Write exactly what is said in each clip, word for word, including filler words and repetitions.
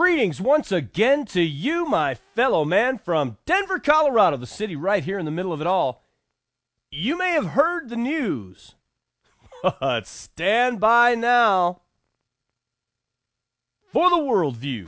Greetings once again to you, my fellow man, from Denver, Colorado, the city right here in the middle of it all. You may have heard the news, but stand by now for the worldview.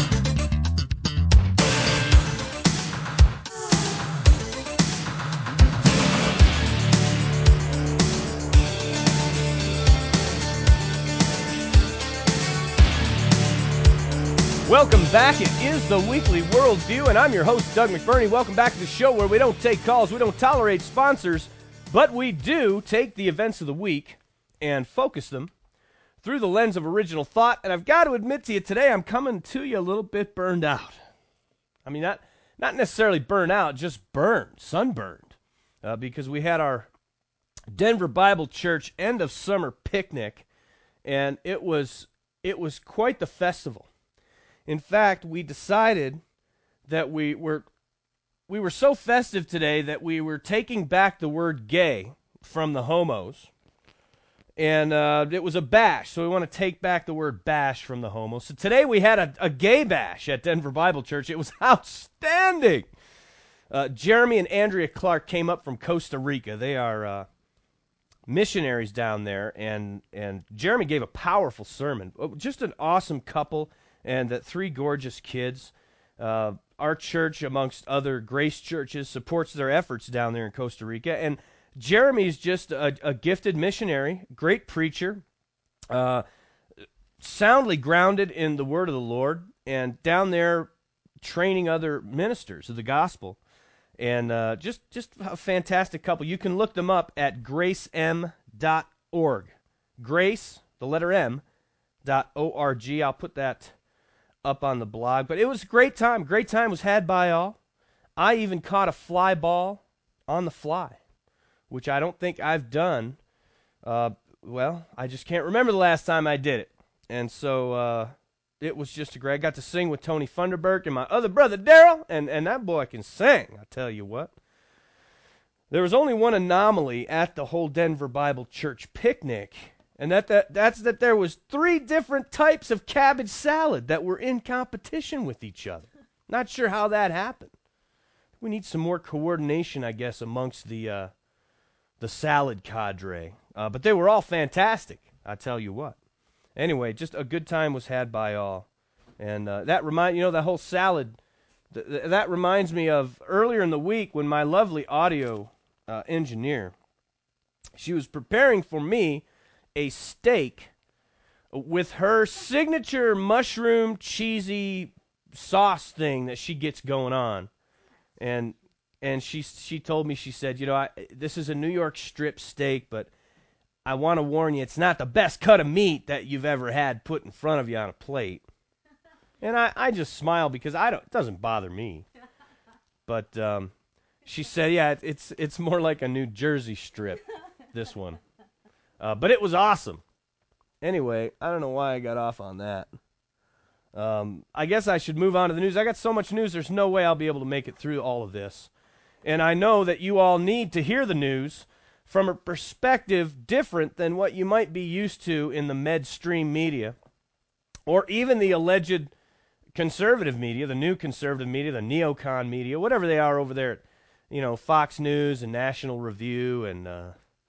Welcome back. It is the Weekly Worldview, and I'm your host, Doug McBurney. Welcome back to the show where we don't take calls, we don't tolerate sponsors, but we do take the events of the week and focus them through the lens of original thought. And I've got to admit to you today, I'm coming to you a little bit burned out. I mean, not not necessarily burned out, just burned, sunburned, uh, because we had our Denver Bible Church end of summer picnic, and it was it was quite the festival. In fact, we decided that we were we were so festive today that we were taking back the word gay from the homos. And uh, it was a bash, so we want to take back the word bash from the homos. So today we had a, a gay bash at Denver Bible Church. It was outstanding. Uh, Jeremy and Andrea Clark came up from Costa Rica. They are uh, missionaries down there, and, and Jeremy gave a powerful sermon. Just an awesome couple. And that three gorgeous kids. Uh, our church, amongst other Grace churches, supports their efforts down there in Costa Rica. And Jeremy's just a, a gifted missionary, great preacher, uh, soundly grounded in the word of the Lord, and down there training other ministers of the gospel. And uh, just, just a fantastic couple. You can look them up at grace m dot org. Grace, the letter M, dot O R G. I'll put that up on the blog, but it was a great time. Great time was had by all. I even caught a fly ball on the fly, which I don't think I've done. Uh, well, I just can't remember the last time I did it. And so uh, it was just a great. I got to sing with Tony Funderburk and my other brother Daryl, and, and that boy can sing, I tell you what. There was only one anomaly at the whole Denver Bible Church picnic, and that, that that's that there was three different types of cabbage salad that were in competition with each other. Not sure how that happened. We need some more coordination, I guess, amongst the uh, the salad cadre. Uh, but they were all fantastic, I tell you what. Anyway, just a good time was had by all. And uh, that remind you know, that whole salad, th- th- that reminds me of earlier in the week when my lovely audio uh, engineer, she was preparing for me a steak with her signature mushroom cheesy sauce thing that she gets going on, and and she she told me, she said, you know, I, this is a New York strip steak, but I want to warn you, it's not the best cut of meat that you've ever had put in front of you on a plate. And I, I just smile because I don't it doesn't bother me, but um, she said, yeah, it's it's more like a New Jersey strip, this one. Uh, but it was awesome. Anyway, I don't know why I got off on that. Um, I guess I should move on to the news. I got so much news, there's no way I'll be able to make it through all of this. And I know that you all need to hear the news from a perspective different than what you might be used to in the Medstream media, or even the alleged conservative media, the new conservative media, the neocon media, whatever they are over there at, you know, Fox News and National Review and uh,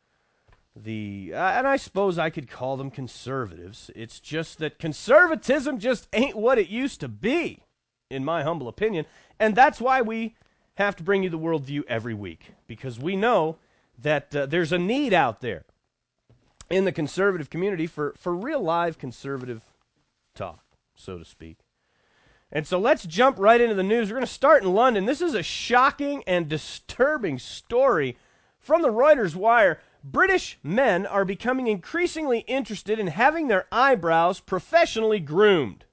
The uh, and I suppose I could call them conservatives. It's just that conservatism just ain't what it used to be, in my humble opinion. And that's why we have to bring you the worldview every week, because we know that uh, there's a need out there in the conservative community for, for real live conservative talk, so to speak. And so let's jump right into the news. We're going to start in London. This is a shocking and disturbing story from the Reuters Wire. British men are becoming increasingly interested in having their eyebrows professionally groomed.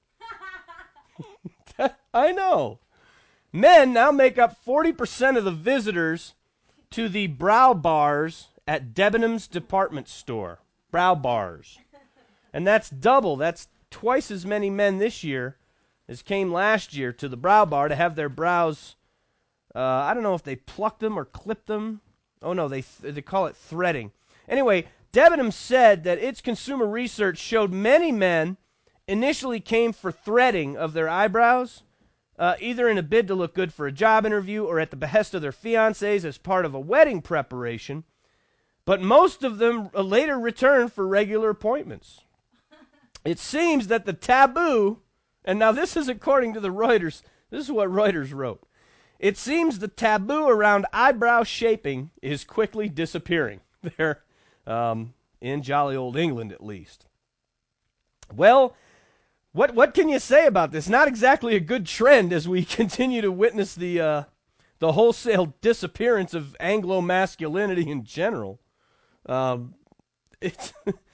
I know. Men now make up forty percent of the visitors to the brow bars at Debenhams department store. Brow bars. And that's double. That's twice as many men this year as came last year to the brow bar to have their brows, uh, I don't know if they plucked them or clipped them. Oh, no, they th- they call it threading. Anyway, Debenhams said that its consumer research showed many men initially came for threading of their eyebrows, uh, either in a bid to look good for a job interview or at the behest of their fiancés as part of a wedding preparation, but most of them later returned for regular appointments. It seems that the taboo, and now this is according to the Reuters, this is what Reuters wrote. It seems the taboo around eyebrow shaping is quickly disappearing there, um, in jolly old England at least. Well, what what can you say about this? Not exactly a good trend as we continue to witness the uh, the wholesale disappearance of Anglo masculinity in general. Um, it's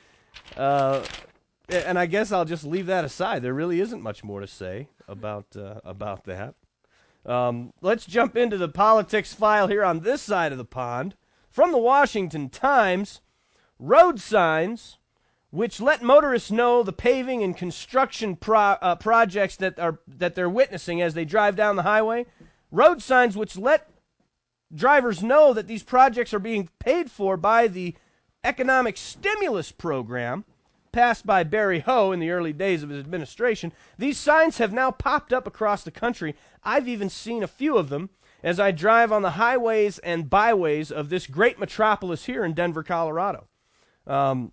uh, and I guess I'll just leave that aside. There really isn't much more to say about uh, about that. Um, let's jump into the politics file here on this side of the pond. From the Washington Times, road signs which let motorists know the paving and construction pro- uh, projects that are that they're witnessing as they drive down the highway. Road signs which let drivers know that these projects are being paid for by the economic stimulus program passed by Barry Ho in the early days of his administration. These signs have now popped up across the country. I've even seen a few of them as I drive on the highways and byways of this great metropolis here in Denver, Colorado. Um,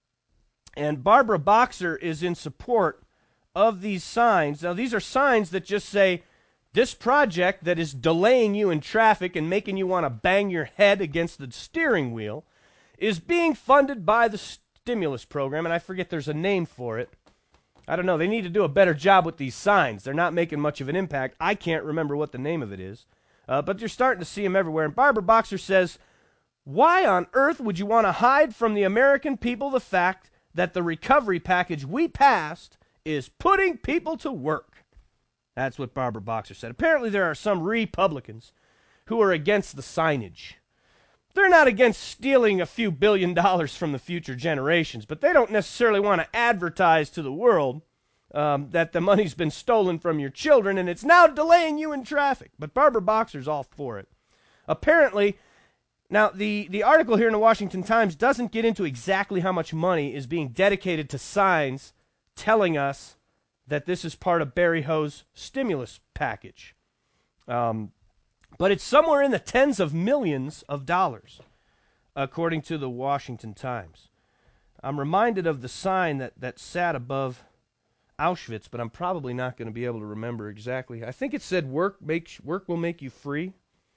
and Barbara Boxer is in support of these signs. Now, these are signs that just say, this project that is delaying you in traffic and making you want to bang your head against the steering wheel is being funded by the stimulus program, and I forget there's a name for it. I don't know. They need to do a better job with these signs. They're not making much of an impact. I can't remember what the name of it is, uh, but you're starting to see them everywhere. And Barbara Boxer says, why on earth would you want to hide from the American people the fact that the recovery package we passed is putting people to work? That's what Barbara Boxer said. Apparently there are some Republicans who are against the signage. They're not against stealing a few billion dollars from the future generations, but they don't necessarily want to advertise to the world um, that the money's been stolen from your children and it's now delaying you in traffic. But Barbara Boxer's all for it. Apparently, now the, the article here in the Washington Times doesn't get into exactly how much money is being dedicated to signs telling us that this is part of Barry Ho's stimulus package. Um, but it's somewhere in the tens of millions of dollars, according to the Washington Times. I'm reminded of the sign that, that sat above Auschwitz, but I'm probably not going to be able to remember exactly. I think it said work makes work will make you free.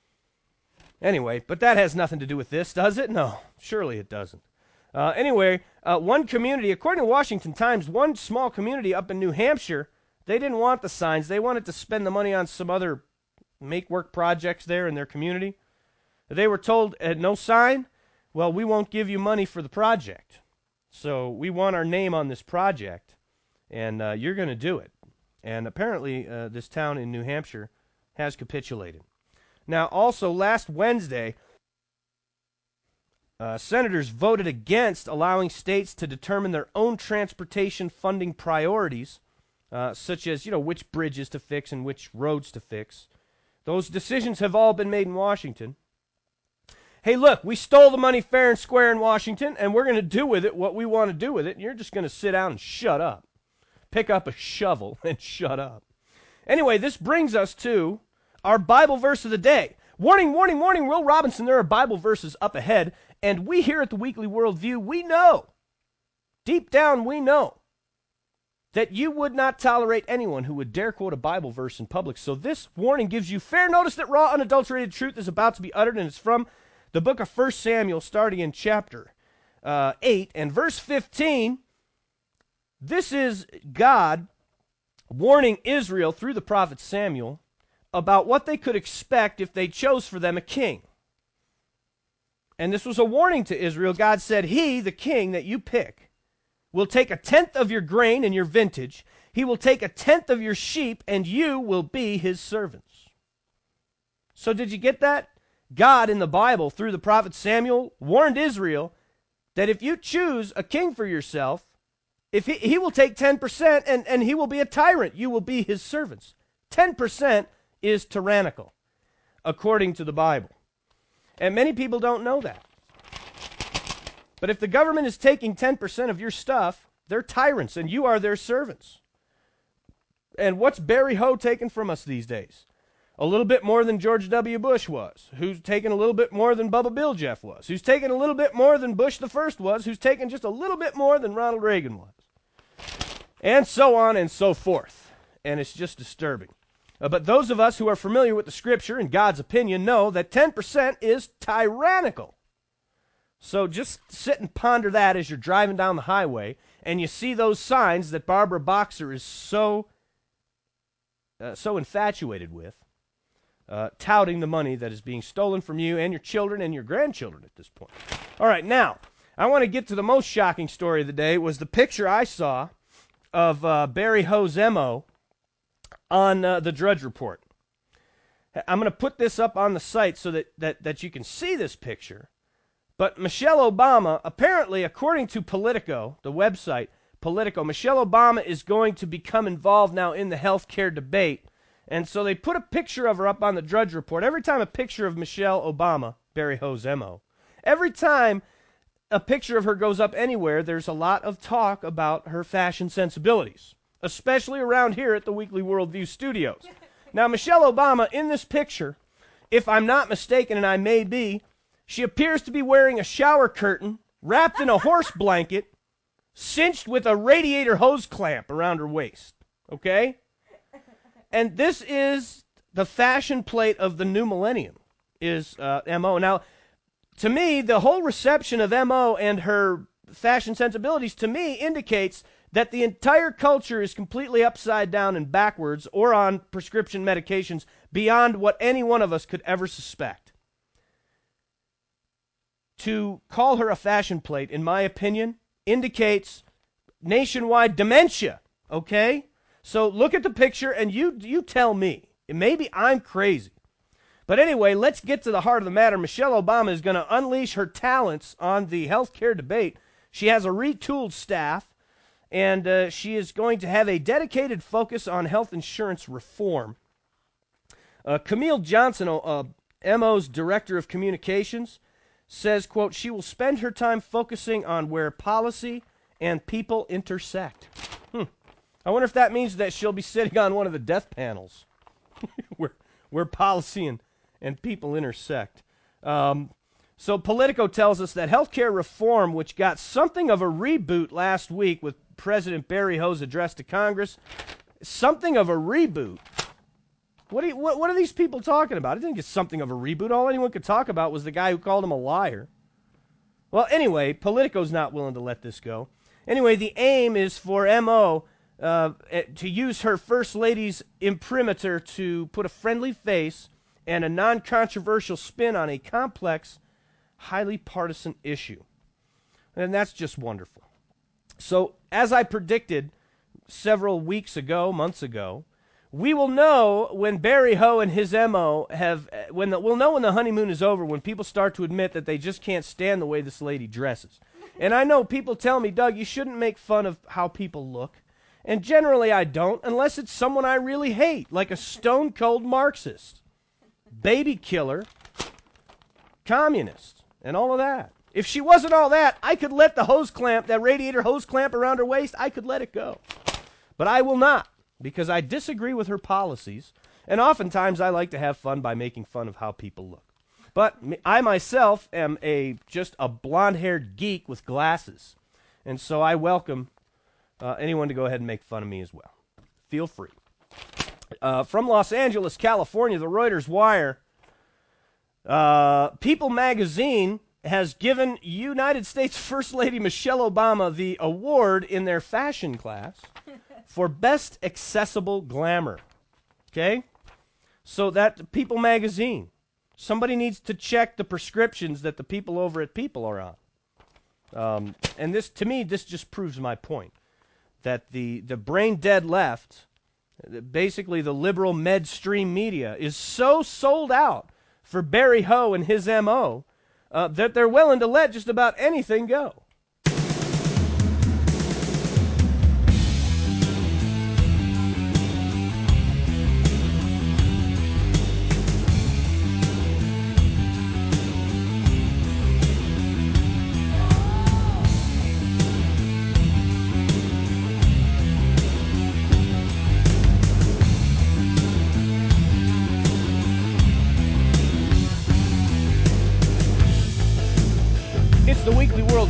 Anyway, but that has nothing to do with this, does it? No, surely it doesn't. Uh, anyway, uh, one community, according to Washington Times, one small community up in New Hampshire, they didn't want the signs. They wanted to spend the money on some other make-work projects there in their community. They were told, uh, no sign? Well, we won't give you money for the project. So we want our name on this project, and uh, you're going to do it. And apparently uh, this town in New Hampshire has capitulated. Now, also, last Wednesday, Uh, senators voted against allowing states to determine their own transportation funding priorities, uh, such as, you know, which bridges to fix and which roads to fix. Those decisions have all been made in Washington. Hey, look, we stole the money fair and square in Washington, and we're going to do with it what we want to do with it, and you're just going to sit down and shut up. Pick up a shovel and shut up. Anyway, this brings us to our Bible verse of the day. Warning, warning, warning, Will Robinson, there are Bible verses up ahead. And we here at the Weekly Worldview, we know, deep down we know, that you would not tolerate anyone who would dare quote a Bible verse in public. So this warning gives you fair notice that raw, unadulterated truth is about to be uttered, and it's from the book of First Samuel, starting in chapter uh, eight and verse fifteen. This is God warning Israel through the prophet Samuel about what they could expect if they chose for them a king. And this was a warning to Israel. God said, he, the king that you pick, will take a tenth of your grain and your vintage. He will take a tenth of your sheep, and you will be his servants. So did you get that? God in the Bible, through the prophet Samuel, warned Israel that if you choose a king for yourself, if he, he will take ten percent and, and he will be a tyrant. You will be his servants. ten percent is tyrannical, according to the Bible. And many people don't know that. But if the government is taking ten percent of your stuff, they're tyrants, and you are their servants. And what's Barry Ho taking from us these days? A little bit more than George W. Bush was, who's taken a little bit more than Bubba Bill Jeff was, who's taken a little bit more than Bush the First was, who's taken just a little bit more than Ronald Reagan was, and so on and so forth. And it's just disturbing. Uh, but those of us who are familiar with the Scripture and God's opinion know that ten percent is tyrannical. So just sit and ponder that as you're driving down the highway and you see those signs that Barbara Boxer is so, uh, so infatuated with. Uh, touting the money that is being stolen from you and your children and your grandchildren at this point. All right, now, I want to get to the most shocking story of the day. Was the picture I saw of uh, Barry Ho's M O on uh, the Drudge Report. I'm going to put this up on the site so that, that, that you can see this picture. But Michelle Obama, apparently, according to Politico, the website, Politico, Michelle Obama is going to become involved now in the health care debate. And so they put a picture of her up on the Drudge Report. Every time a picture of Michelle Obama, Barry Ho's M O, every time a picture of her goes up anywhere, there's a lot of talk about her fashion sensibilities, especially around here at the Weekly Worldview studios. Now, Michelle Obama, in this picture, if I'm not mistaken, and I may be, she appears to be wearing a shower curtain, wrapped in a horse blanket, cinched with a radiator hose clamp around her waist. Okay? And this is the fashion plate of the new millennium, is uh, M O. Now, to me, the whole reception of M O and her fashion sensibilities, to me, indicates that the entire culture is completely upside down and backwards or on prescription medications beyond what any one of us could ever suspect. To call her a fashion plate, in my opinion, indicates nationwide dementia, okay? So look at the picture and you you tell me. Maybe I'm crazy. But anyway, let's get to the heart of the matter. Michelle Obama is going to unleash her talents on the healthcare debate. She has a retooled staff, and uh, she is going to have a dedicated focus on health insurance reform. Uh, Camille Johnson, uh, M O's Director of Communications, says, quote, she will spend her time focusing on where policy and people intersect. Hmm. I wonder if that means that she'll be sitting on one of the death panels where where policy and, and people intersect. Um, so Politico tells us that healthcare reform, which got something of a reboot last week with President Barry Ho's address to Congress, something of a reboot. What, do you, what, what are these people talking about? I didn't get something of a reboot. All anyone could talk about was the guy who called him a liar. Well, anyway, Politico's not willing to let this go. Anyway, the aim is for M O Uh, to use her First Lady's imprimatur to put a friendly face and a non-controversial spin on a complex, highly partisan issue. And that's just wonderful. So, as I predicted several weeks ago, months ago, we will know when Barry Ho and his M O have, when the, we'll know when the honeymoon is over, when people start to admit that they just can't stand the way this lady dresses. And I know people tell me, Doug, you shouldn't make fun of how people look. And generally I don't, unless it's someone I really hate, like a stone-cold Marxist, baby killer, communist, and all of that. If she wasn't all that, I could let the hose clamp, that radiator hose clamp around her waist, I could let it go. But I will not, because I disagree with her policies, and oftentimes I like to have fun by making fun of how people look. But I myself am a just a blonde-haired geek with glasses, and so I welcome Uh, anyone to go ahead and make fun of me as well. Feel free. Uh, from Los Angeles, California, the Reuters Wire, uh, People magazine has given United States First Lady Michelle Obama the award in their fashion class for Best Accessible Glamour. Okay? So that People magazine. Somebody needs to check the prescriptions that the people over at People are on. Um, and this, to me, this just proves my point. That the, the brain-dead left, basically the liberal med-stream media, is so sold out for Barry Ho and his M O uh, that they're willing to let just about anything go.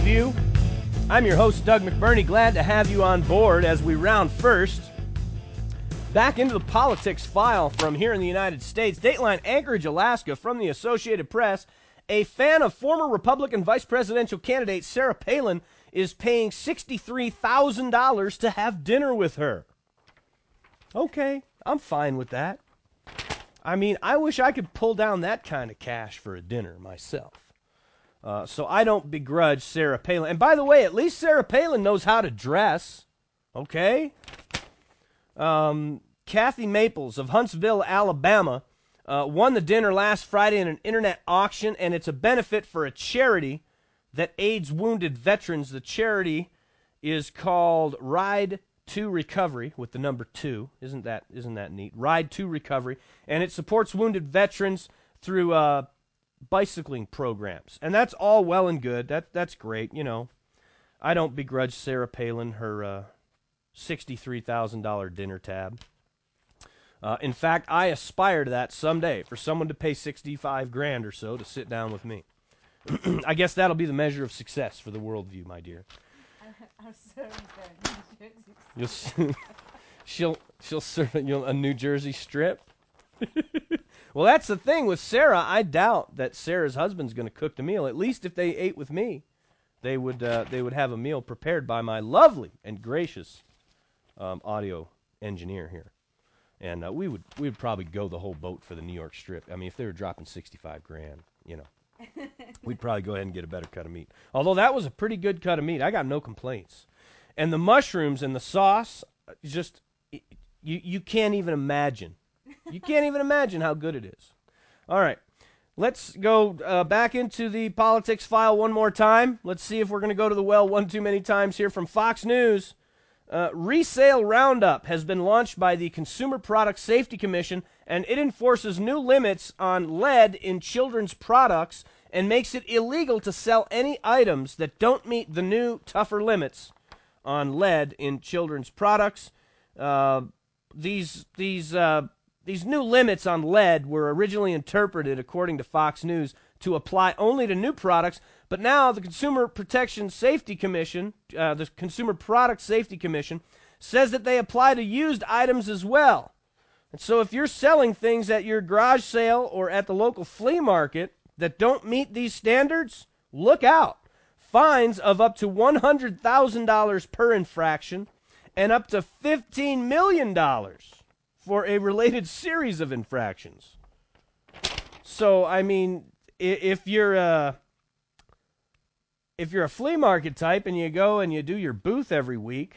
View. I'm your host, Doug McBurney. Glad to have you on board as we round first. Back into the politics file from here in the United States. Dateline Anchorage, Alaska, from the Associated Press. A fan of former Republican vice presidential candidate Sarah Palin is paying sixty-three thousand dollars to have dinner with her. Okay, I'm fine with that. I mean, I wish I could pull down that kind of cash for a dinner myself. Uh, so I don't begrudge Sarah Palin. And by the way, at least Sarah Palin knows how to dress. Okay? Um, Kathy Maples of Huntsville, Alabama, uh, won the dinner last Friday in an internet auction, and it's a benefit for a charity that aids wounded veterans. The charity is called Ride to Recovery, with the number two. Isn't that isn't that neat? Ride to Recovery. And it supports wounded veterans through uh, bicycling programs. And that's all well and good. That That's great, you know. I don't begrudge Sarah Palin her uh, sixty-three thousand dollars dinner tab. Uh, in fact, I aspire to that someday, for someone to pay sixty-five grand or so to sit down with me. I guess that'll be the measure of success for the worldview, my dear. I'm sorry, You'll she'll she'll serve you'll, a New Jersey strip. Well, that's the thing with Sarah. I doubt that Sarah's husband's going to cook the meal. At least if they ate with me, they would uh, they would have a meal prepared by my lovely and gracious um, audio engineer here, and uh, we would we would probably go the whole boat for the New York strip. I mean, if they were dropping sixty-five grand, you know, we'd probably go ahead and get a better cut of meat. Although that was a pretty good cut of meat, I got no complaints. And the mushrooms and the sauce, just you you can't even imagine. You can't even imagine how good it is. All right, let's go uh, back into the politics file one more time. Let's see if we're going to go to the well one too many times here from Fox News. Uh, Resale Roundup has been launched by the Consumer Product Safety Commission, and it enforces new limits on lead in children's products and makes it illegal to sell any items that don't meet the new, tougher limits on lead in children's products. Uh, these these uh, these new limits on lead were originally interpreted, according to Fox News, to apply only to new products, but now the Consumer Protection Safety Commission, uh, the Consumer Product Safety Commission, says that they apply to used items as well. And so if you're selling things at your garage sale or at the local flea market that don't meet these standards, look out. Fines of up to one hundred thousand dollars per infraction and up to fifteen million dollars for a related series of infractions. So, I mean, if you're a, if you're a flea market type and you go and you do your booth every week,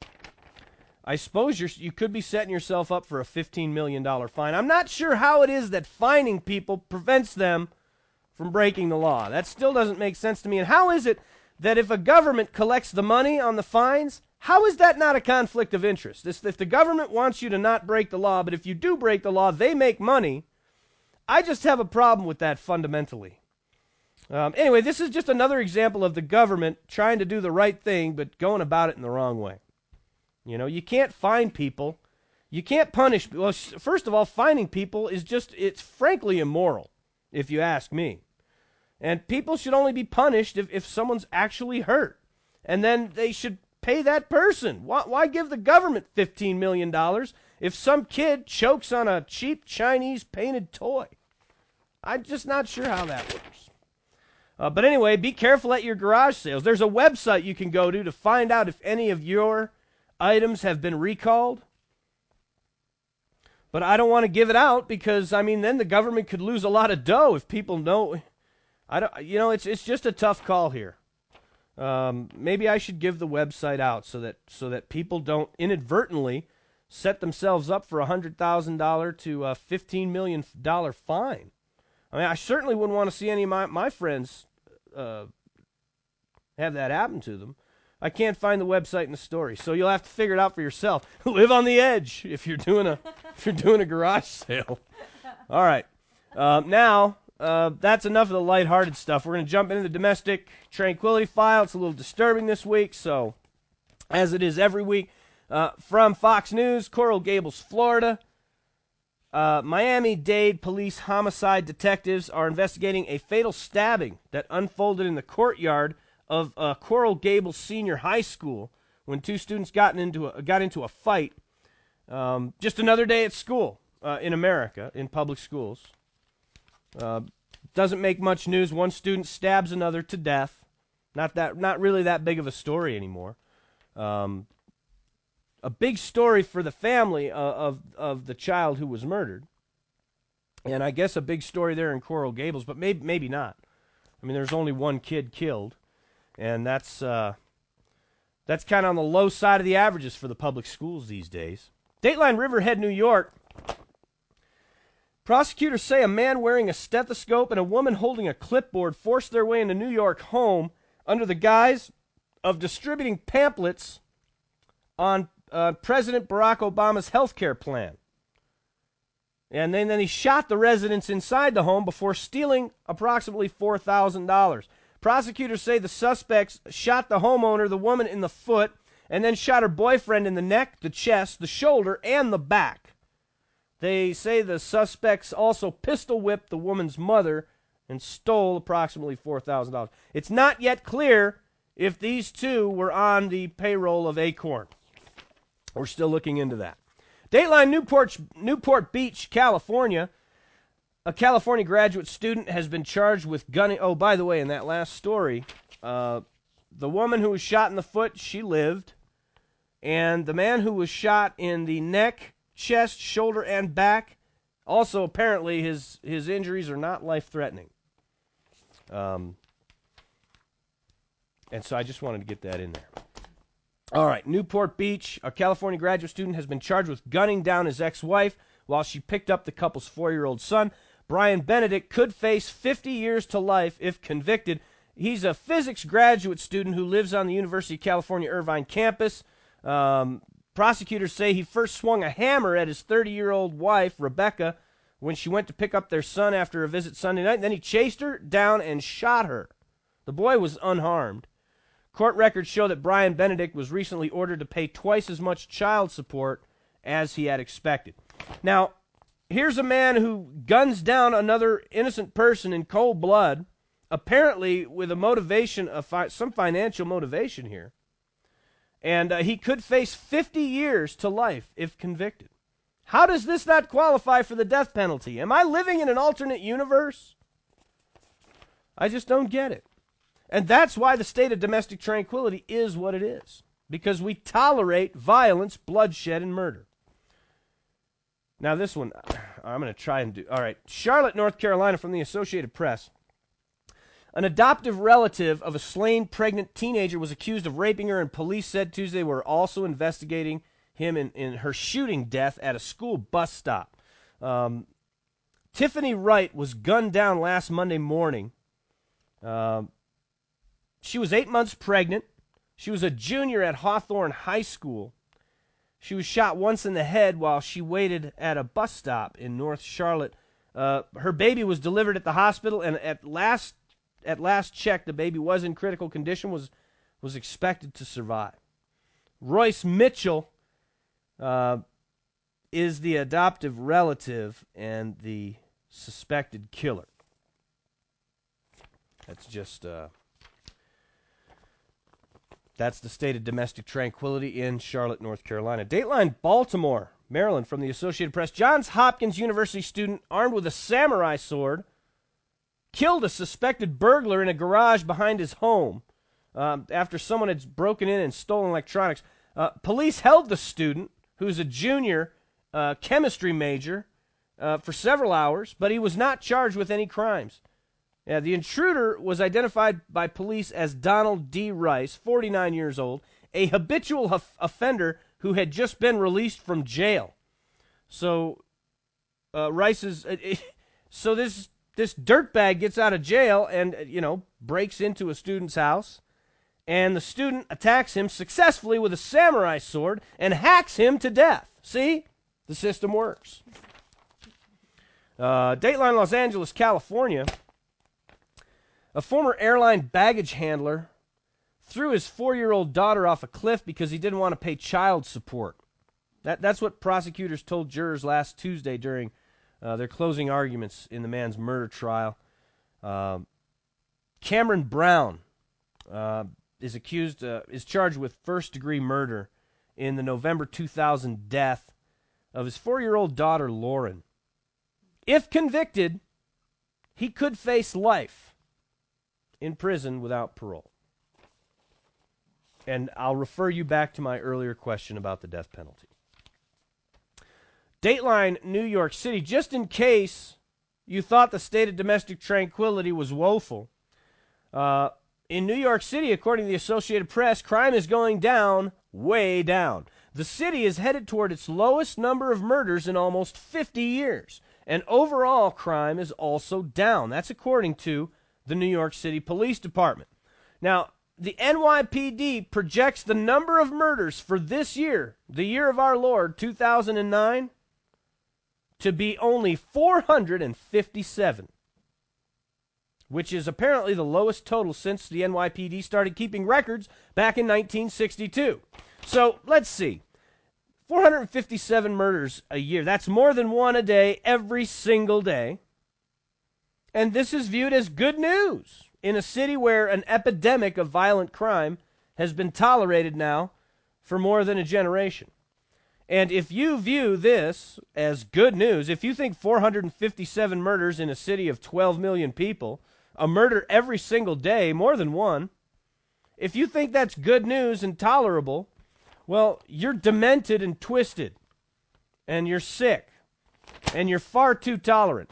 I suppose you're, you could be setting yourself up for a fifteen million dollars fine. I'm not sure how it is that fining people prevents them from breaking the law. That still doesn't make sense to me. And how is it that if a government collects the money on the fines, how is that not a conflict of interest? This, if the government wants you to not break the law, but if you do break the law, they make money, I just have a problem with that fundamentally. Um, anyway, this is just another example of the government trying to do the right thing, but going about it in the wrong way. You know, you can't fine people. You can't punish. Well, first of all, fining people is just, it's frankly immoral, if you ask me. And people should only be punished if, if someone's actually hurt. And then they should pay that person. Why, why give the government fifteen million dollars if some kid chokes on a cheap Chinese painted toy? I'm just not sure how that works. Uh, but anyway, be careful at your garage sales. There's a website you can go to to find out if any of your items have been recalled. But I don't want to give it out because, I mean, then the government could lose a lot of dough if people know. I don't, you know, it's it's just a tough call here. Um, maybe I should give the website out so that so that people don't inadvertently set themselves up for a hundred thousand dollar to a fifteen million dollar fine. I mean, I certainly wouldn't want to see any of my my friends uh, have that happen to them. I can't find the website in the story, so you'll have to figure it out for yourself. Live on the edge if you're doing a if you're doing a garage sale. All right, uh, now. Uh, that's enough of the lighthearted stuff. We're going to jump into the domestic tranquility file. It's a little disturbing this week, so as it is every week. Uh, from Fox News, Coral Gables, Florida, uh, Miami-Dade police homicide detectives are investigating a fatal stabbing that unfolded in the courtyard of uh, Coral Gables Senior High School when two students got into a, got into a fight. Um, just another day at school uh, in America, in public schools. Uh, doesn't make much news. One student stabs another to death. Not that, not really that big of a story anymore. Um, a big story for the family uh, of of the child who was murdered, and I guess a big story there in Coral Gables, but maybe maybe not. I mean, there's only one kid killed, and that's uh, that's kind of on the low side of the averages for the public schools these days. Dateline Riverhead, New York. Prosecutors say a man wearing a stethoscope and a woman holding a clipboard forced their way into New York home under the guise of distributing pamphlets on uh, President Barack Obama's health care plan. And then, then he shot the residents inside the home before stealing approximately four thousand dollars. Prosecutors say the suspects shot the homeowner, the woman, in the foot, and then shot her boyfriend in the neck, the chest, the shoulder, and the back. They say the suspects also pistol whipped the woman's mother and stole approximately four thousand dollars. It's not yet clear if these two were on the payroll of Acorn. We're still looking into that. Dateline Newport, Newport Beach, California. A California graduate student has been charged with gunning. Oh, by the way, in that last story, uh, the woman who was shot in the foot, she lived. And the man who was shot in the neck, chest, shoulder, and back, also apparently his, his injuries are not life-threatening. Um, and so I just wanted to get that in there. All right, Newport Beach, a California graduate student has been charged with gunning down his ex-wife while she picked up the couple's four-year-old son. Brian Benedict could face fifty years to life if convicted. He's a physics graduate student who lives on the University of California Irvine campus. Um, prosecutors say he first swung a hammer at his thirty-year-old wife, Rebecca, when she went to pick up their son after a visit Sunday night. Then he chased her down and shot her. The boy was unharmed. Court records show that Brian Benedict was recently ordered to pay twice as much child support as he had expected. Now, here's a man who guns down another innocent person in cold blood, apparently with a motivation, of fi- some financial motivation here. And uh, he could face fifty years to life if convicted. How does this not qualify for the death penalty? Am I living in an alternate universe? I just don't get it. And that's why the state of domestic tranquility is what it is. Because we tolerate violence, bloodshed, and murder. Now this one, I'm going to try and do. All right. Charlotte, North Carolina, from the Associated Press. An adoptive relative of a slain pregnant teenager was accused of raping her, and police said Tuesday were also investigating him in, in her shooting death at a school bus stop. Um, Tiffany Wright was gunned down last Monday morning. Um, She was eight months pregnant. She was a junior at Hawthorne High School. She was shot once in the head while she waited at a bus stop in North Charlotte. Uh, her baby was delivered at the hospital, and at last at last check, the baby was in critical condition, was was expected to survive. Royce Mitchell uh, is the adoptive relative and the suspected killer. That's just... Uh, That's the state of domestic tranquility in Charlotte, North Carolina. Dateline Baltimore, Maryland, from the Associated Press. Johns Hopkins University student armed with a samurai sword killed a suspected burglar in a garage behind his home um, after someone had broken in and stolen electronics. Uh, police held the student, who's a junior uh, chemistry major, uh, for several hours, but he was not charged with any crimes. Yeah, the intruder was identified by police as Donald D. Rice, forty-nine years old, a habitual h- offender who had just been released from jail. So, uh, Rice's, uh, so this this dirtbag gets out of jail and uh, you know breaks into a student's house, and the student attacks him successfully with a samurai sword and hacks him to death. See, the system works. Uh, Dateline Los Angeles, California. A former airline baggage handler threw his four-year-old daughter off a cliff because he didn't want to pay child support. That, that's what prosecutors told jurors last Tuesday during uh, their closing arguments in the man's murder trial. Um, Cameron Brown uh, is accused, uh, is charged with first-degree murder in the November two thousand death of his four-year-old daughter, Lauren. If convicted, he could face life in prison without parole. And I'll refer you back to my earlier question about the death penalty. Dateline New York City, just in case you thought the state of domestic tranquility was woeful, uh, in New York City, according to the Associated Press, crime is going down, way down. The city is headed toward its lowest number of murders in almost fifty years. And overall crime is also down. That's according to the New York City Police Department. Now, the N Y P D projects the number of murders for this year, the year of our Lord, two thousand nine, to be only four hundred fifty-seven, which is apparently the lowest total since the N Y P D started keeping records back in nineteen sixty-two. So, let's see. four hundred fifty-seven murders a year. That's more than one a day, every single day. And this is viewed as good news in a city where an epidemic of violent crime has been tolerated now for more than a generation. And if you view this as good news, if you think four hundred fifty-seven murders in a city of twelve million people, a murder every single day, more than one, if you think that's good news and tolerable, well, you're demented and twisted, and you're sick, and you're far too tolerant.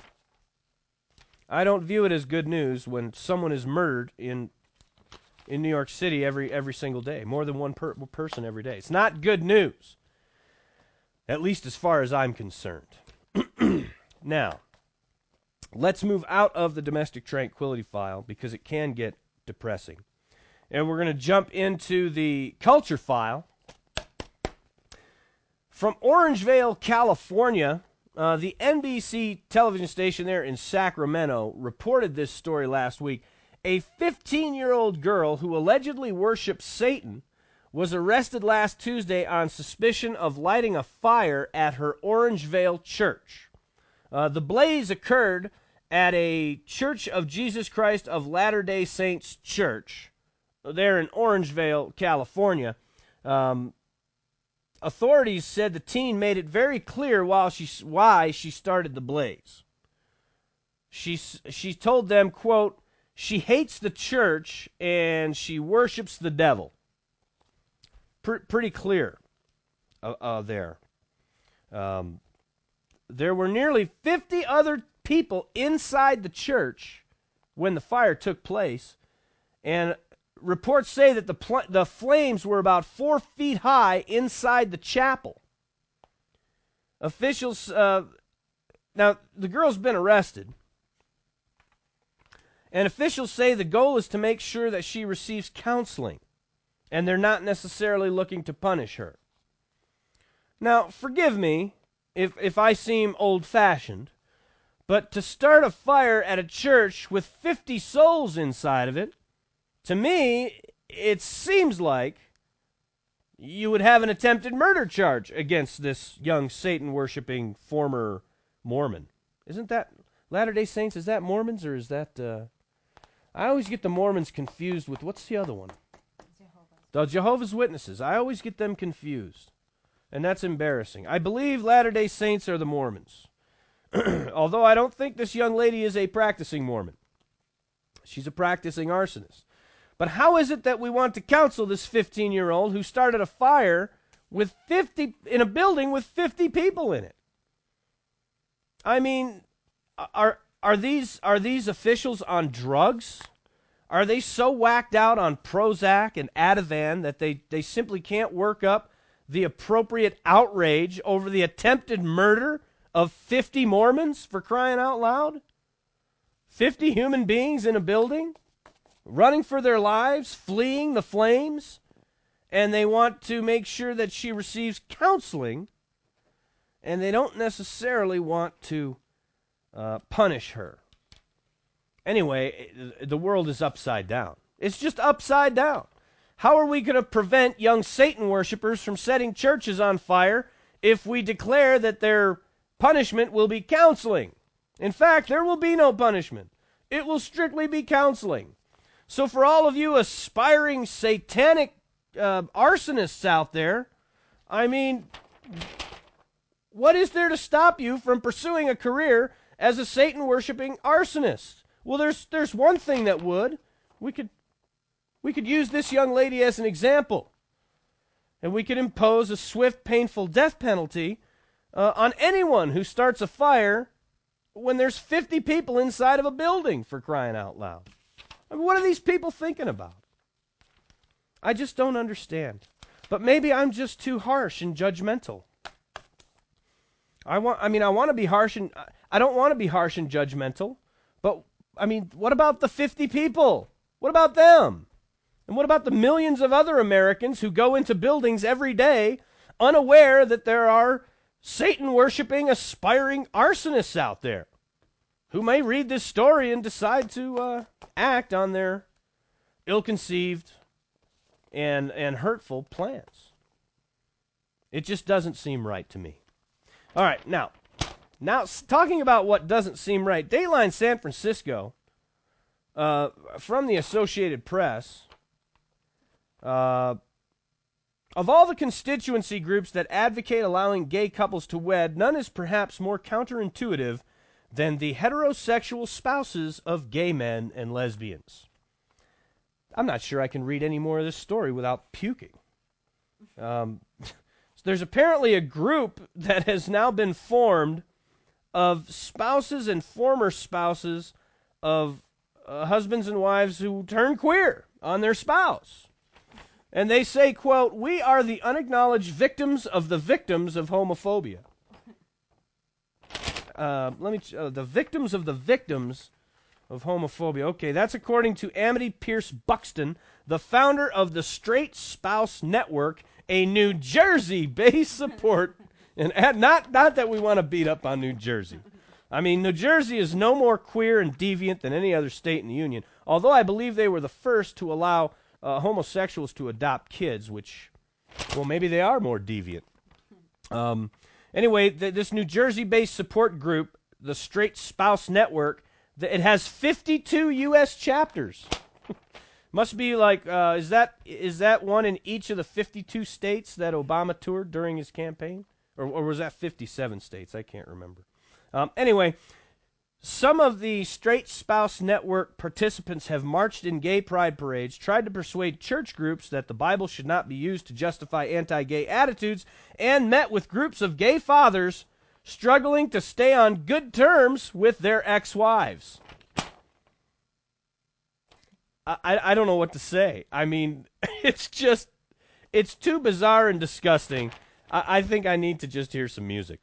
I don't view it as good news when someone is murdered in in New York City every every single day, more than one per, person every day. It's not good news, at least as far as I'm concerned. Now, let's move out of the domestic tranquility file because it can get depressing. And we're going to jump into the culture file. From Orangevale, California, uh, the N B C television station there in Sacramento reported this story last week. A fifteen-year-old girl who allegedly worships Satan was arrested last Tuesday on suspicion of lighting a fire at her Orangevale church. Uh, the blaze occurred at a Church of Jesus Christ of Latter-day Saints church there in Orangevale, California. Um, authorities said the teen made it very clear while she, why she started the blaze. She, she told them, quote, she hates the church and she worships the devil. Pr- pretty clear uh, uh, there. Um, there were nearly fifty other people inside the church when the fire took place, and reports say that the pl- the flames were about four feet high inside the chapel. Officials, uh, now the girl's been arrested, and officials say the goal is to make sure that she receives counseling, and they're not necessarily looking to punish her. Now, forgive me if if I seem old-fashioned, but to start a fire at a church with fifty souls inside of it, to me, it seems like you would have an attempted murder charge against this young Satan-worshiping former Mormon. Isn't that Latter-day Saints? Is that Mormons or is that... Uh, I always get the Mormons confused with, what's the other one? Jehovah's. The Jehovah's Witnesses. I always get them confused, and that's embarrassing. I believe Latter-day Saints are the Mormons, although I don't think this young lady is a practicing Mormon. She's a practicing arsonist. But how is it that we want to counsel this fifteen-year-old who started a fire with fifty in a building with fifty people in it? I mean, are are these are these officials on drugs? Are they so whacked out on Prozac and Ativan that they, they simply can't work up the appropriate outrage over the attempted murder of fifty Mormons, for crying out loud? fifty human beings in a building, running for their lives, fleeing the flames, and they want to make sure that she receives counseling, and they don't necessarily want to uh, punish her. Anyway, the world is upside down. It's just upside down. How are we going to prevent young Satan worshipers from setting churches on fire if we declare that their punishment will be counseling? In fact, there will be no punishment. It will strictly be counseling. So for all of you aspiring satanic uh, arsonists out there, I mean, what is there to stop you from pursuing a career as a Satan-worshiping arsonist? Well, there's there's one thing that would. We could we could use this young lady as an example, and we could impose a swift, painful death penalty uh, on anyone who starts a fire when there's fifty people inside of a building, for crying out loud. I mean, what are these people thinking about? I just don't understand. But maybe I'm just too harsh and judgmental. I want I mean I want to be harsh and I don't want to be harsh and judgmental, but I mean, what about the fifty people? What about them? And what about the millions of other Americans who go into buildings every day unaware that there are Satan-worshiping, aspiring arsonists out there who may read this story and decide to uh, act on their ill-conceived and, and hurtful plans? It just doesn't seem right to me. All right, now, now talking about what doesn't seem right, Dateline San Francisco, uh, from the Associated Press, uh, of all the constituency groups that advocate allowing gay couples to wed, none is perhaps more counterintuitive than the heterosexual spouses of gay men and lesbians. I'm not sure I can read any more of this story without puking. Um, there's apparently a group that has now been formed of spouses and former spouses of uh, husbands and wives who turn queer on their spouse. And they say, quote, "We are the unacknowledged victims of the victims of homophobia." Uh, let me, uh, the victims of the victims of homophobia. Okay, that's according to Amity Pierce Buxton, the founder of the Straight Spouse Network, a New Jersey-based support. And ad, not, not that we want to beat up on New Jersey. I mean, New Jersey is no more queer and deviant than any other state in the Union, although I believe they were the first to allow uh, homosexuals to adopt kids, which, well, maybe they are more deviant. Um, anyway, th- this New Jersey-based support group, the Straight Spouse Network, th- it has fifty-two U S chapters. Must be like, uh, is that is that one in each of the fifty-two states that Obama toured during his campaign? Or, or was that fifty-seven states? I can't remember. Um, anyway, some of the Straight Spouse Network participants have marched in gay pride parades, tried to persuade church groups that the Bible should not be used to justify anti-gay attitudes, and met with groups of gay fathers struggling to stay on good terms with their ex-wives. I, I, I don't know what to say. I mean, it's just, it's too bizarre and disgusting. I, I think I need to just hear some music.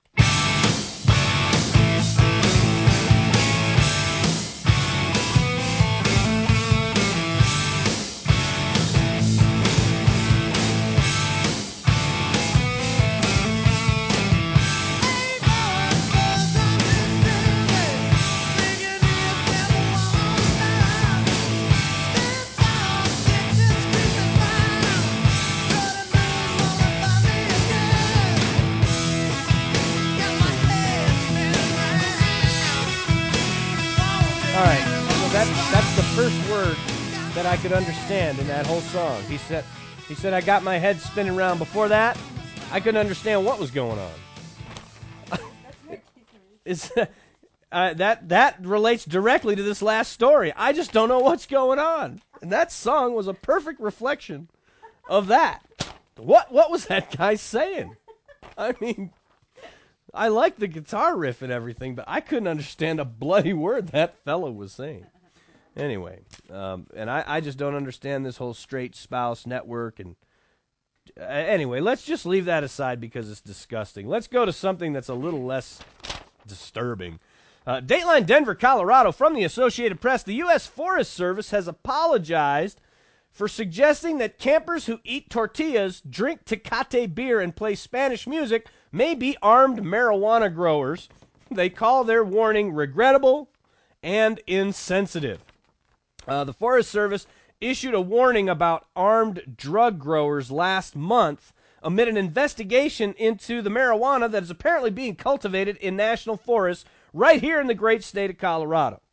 All right, so that, that's the first word that I could understand in that whole song. He said, he said, "I got my head spinning around." Before that, I couldn't understand what was going on. Is uh, that that relates directly to this last story? I just don't know what's going on, and that song was a perfect reflection of that. What what was that guy saying? I mean, I like the guitar riff and everything, but I couldn't understand a bloody word that fellow was saying. Anyway, um, and I, I just don't understand this whole Straight Spouse Network. And uh, anyway, let's just leave that aside because it's disgusting. Let's go to something that's a little less disturbing. Uh, Dateline Denver, Colorado, from the Associated Press, the U S Forest Service has apologized for suggesting that campers who eat tortillas, drink Tecate beer, and play Spanish music may be armed marijuana growers. They call their warning regrettable and insensitive. Uh, the Forest Service issued a warning about armed drug growers last month amid an investigation into the marijuana that is apparently being cultivated in national forests right here in the great state of Colorado.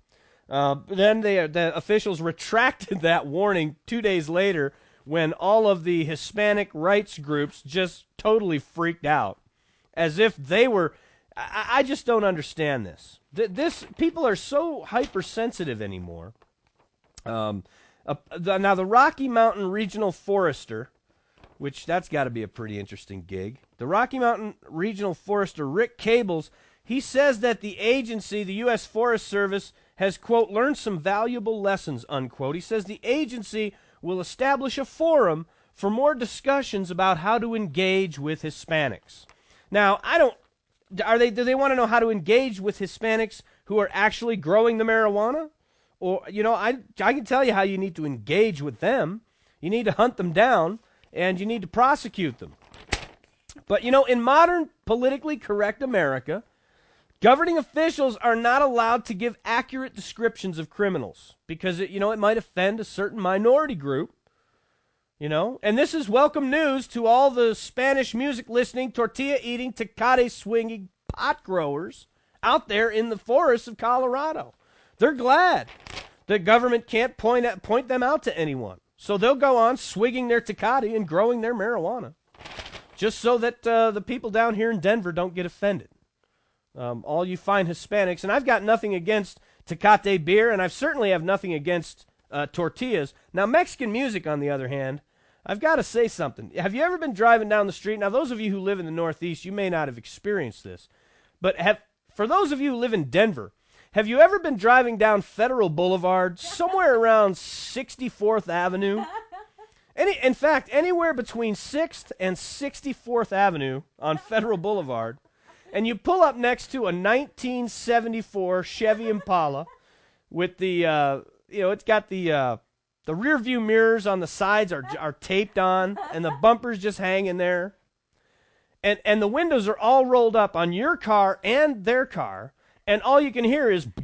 Uh, then they, the officials retracted that warning two days later when all of the Hispanic rights groups just totally freaked out, as if they were. I, I just don't understand this. Th- this people are so hypersensitive anymore. Um, uh, the, now the Rocky Mountain Regional Forester, which that's got to be a pretty interesting gig. The Rocky Mountain Regional Forester Rick Cables, he says that the agency, the U S Forest Service, has, quote, learned some valuable lessons, unquote. He says the agency will establish a forum for more discussions about how to engage with Hispanics. Now, I don't, are they, do they want to know how to engage with Hispanics who are actually growing the marijuana? Or, you know, I, I can tell you how you need to engage with them. You need to hunt them down, and you need to prosecute them. But, you know, in modern politically correct America, governing officials are not allowed to give accurate descriptions of criminals because, it, you know, it might offend a certain minority group, you know. And this is welcome news to all the Spanish music listening, tortilla eating, Tecate swinging pot growers out there in the forests of Colorado. They're glad the government can't point at, point them out to anyone. So they'll go on swigging their Tecate and growing their marijuana just so that uh, the people down here in Denver don't get offended. Um, all you fine Hispanics, and I've got nothing against Tecate beer, and I certainly have nothing against uh, tortillas. Now, Mexican music, on the other hand, I've got to say something. Have you ever been driving down the street? Now, those of you who live in the Northeast, you may not have experienced this, but have for those of you who live in Denver, have you ever been driving down Federal Boulevard, somewhere around sixty-fourth Avenue? Any, in fact, anywhere between sixth and sixty-fourth Avenue on Federal Boulevard, and you pull up next to a nineteen seventy-four Chevy Impala with the, uh, you know, it's got the uh, the rear view mirrors on the sides are are taped on, and the bumpers just hang in there, and and the windows are all rolled up on your car and their car, and all you can hear is.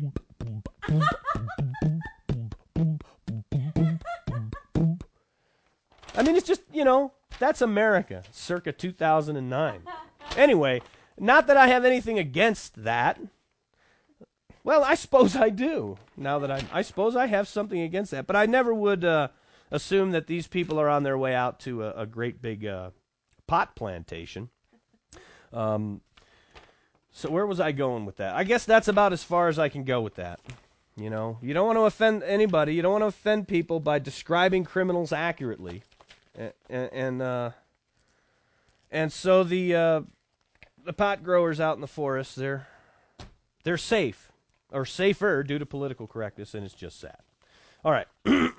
I mean, it's just, you know, that's America, circa two thousand nine. Anyway. Not that I have anything against that. Well, I suppose I do. Now that I, I suppose I have something against that. But I never would uh, assume that these people are on their way out to a, a great big uh, pot plantation. Um, so where was I going with that? I guess that's about as far as I can go with that. You know, you don't want to offend anybody. You don't want to offend people by describing criminals accurately. And and uh, and so the. Uh, The pot growers out in the forest, they're they're safe, or safer due to political correctness, and it's just sad. All right.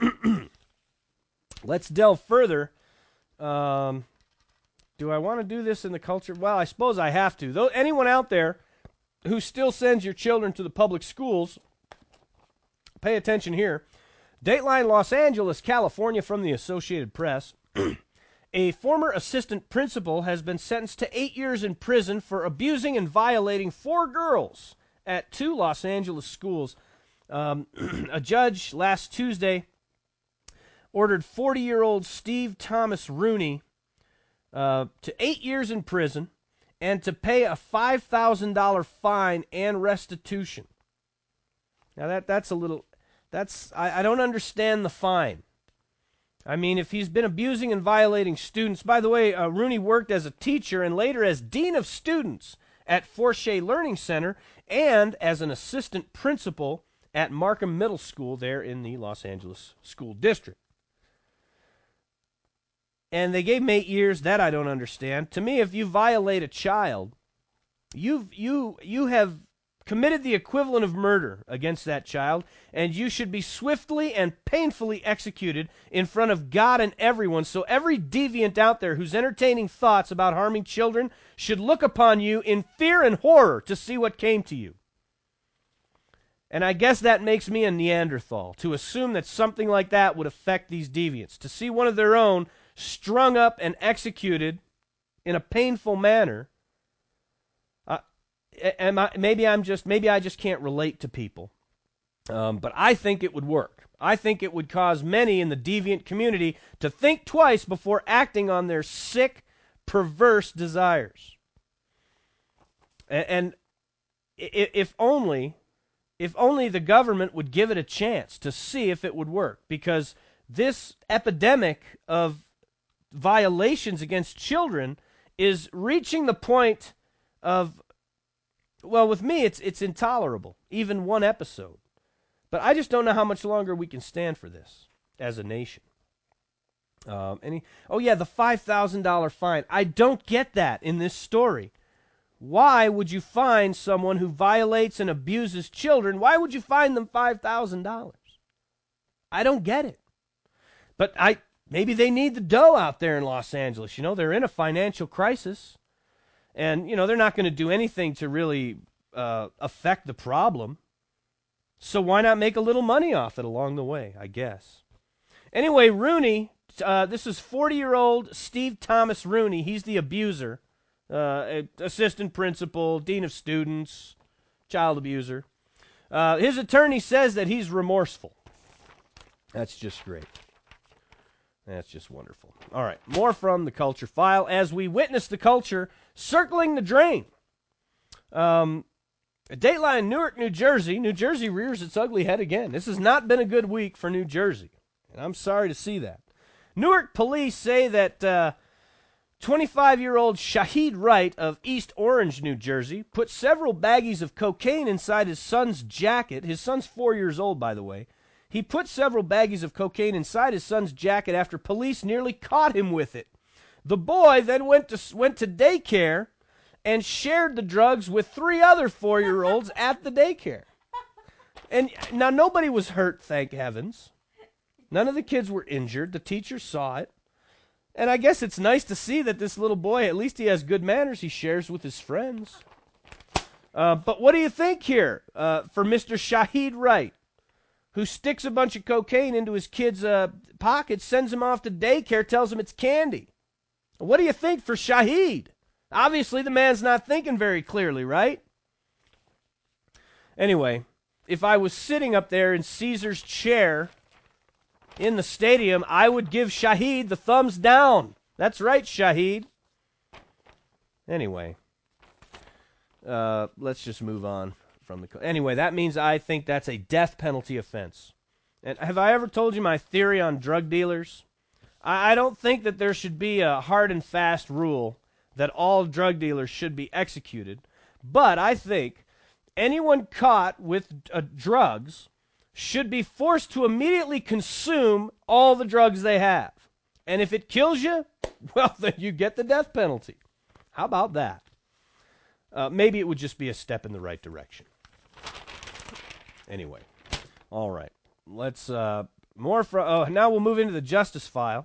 Let's delve further. Um, do I want to do this in the culture? Well, I suppose I have to. Though anyone out there who still sends your children to the public schools, pay attention here. Dateline Los Angeles, California, from the Associated Press. A former assistant principal has been sentenced to eight years in prison for abusing and violating four girls at two Los Angeles schools. Um, a judge last Tuesday ordered forty-year-old Steve Thomas Rooney uh, to eight years in prison and to pay a five thousand dollars fine and restitution. Now that that's a little, that's I, I don't understand the fine. I mean, if he's been abusing and violating students. By the way, uh, Rooney worked as a teacher and later as dean of students at Forshey Learning Center and as an assistant principal at Markham Middle School there in the Los Angeles School District. And they gave him eight years. That I don't understand. To me, if you violate a child, you've you you have committed the equivalent of murder against that child, and you should be swiftly and painfully executed in front of God and everyone. So every deviant out there who's entertaining thoughts about harming children should look upon you in fear and horror to see what came to you. And I guess that makes me a Neanderthal, to assume that something like that would affect these deviants. To see one of their own strung up and executed in a painful manner. Am I, maybe I'm just maybe I just can't relate to people, um, but I think it would work. I think it would cause many in the deviant community to think twice before acting on their sick, perverse desires. And, and if only if only the government would give it a chance to see if it would work, because this epidemic of violations against children is reaching the point of, well, with me, it's it's intolerable, even one episode. But I just don't know how much longer we can stand for this as a nation. Um, any, oh, yeah, the five thousand dollars fine. I don't get that in this story. Why would you fine someone who violates and abuses children? Why would you fine them five thousand dollars? I don't get it. But I maybe they need the dough out there in Los Angeles. You know, they're in a financial crisis. And, you know, they're not going to do anything to really uh, affect the problem. So why not make a little money off it along the way, I guess. Anyway, Rooney, uh, this is forty-year-old Steve Thomas Rooney. He's the abuser, uh, assistant principal, dean of students, child abuser. Uh, his attorney says that he's remorseful. That's just great. That's just wonderful. All right, more from the Culture File as we witness the culture circling the drain. Um, Dateline, Newark, New Jersey. New Jersey rears its ugly head again. This has not been a good week for New Jersey, and I'm sorry to see that. Newark police say that uh, twenty-five-year-old Shahid Wright of East Orange, New Jersey, put several baggies of cocaine inside his son's jacket. His son's four years old, by the way. He put several baggies of cocaine inside his son's jacket after police nearly caught him with it. The boy then went to went to daycare and shared the drugs with three other four-year-olds at the daycare. And now nobody was hurt, thank heavens. None of the kids were injured. The teacher saw it. And I guess it's nice to see that this little boy, at least he has good manners he shares with his friends. Uh, but what do you think here uh, for Mister Shahid Wright, who sticks a bunch of cocaine into his kid's uh, pocket, sends him off to daycare, tells him it's candy? What do you think for Shahid? Obviously, the man's not thinking very clearly, right? Anyway, if I was sitting up there in Caesar's chair in the stadium, I would give Shahid the thumbs down. That's right, Shahid. Anyway, uh, let's just move on from the... Co- anyway, that means I think that's a death penalty offense. And have I ever told you my theory on drug dealers? I, I don't think that there should be a hard and fast rule that all drug dealers should be executed. But I think anyone caught with uh, drugs should be forced to immediately consume all the drugs they have. And if it kills you, well, then you get the death penalty. How about that? Uh, maybe it would just be a step in the right direction. Anyway, all right. Let's, uh, more from, oh, now we'll move into the Justice File.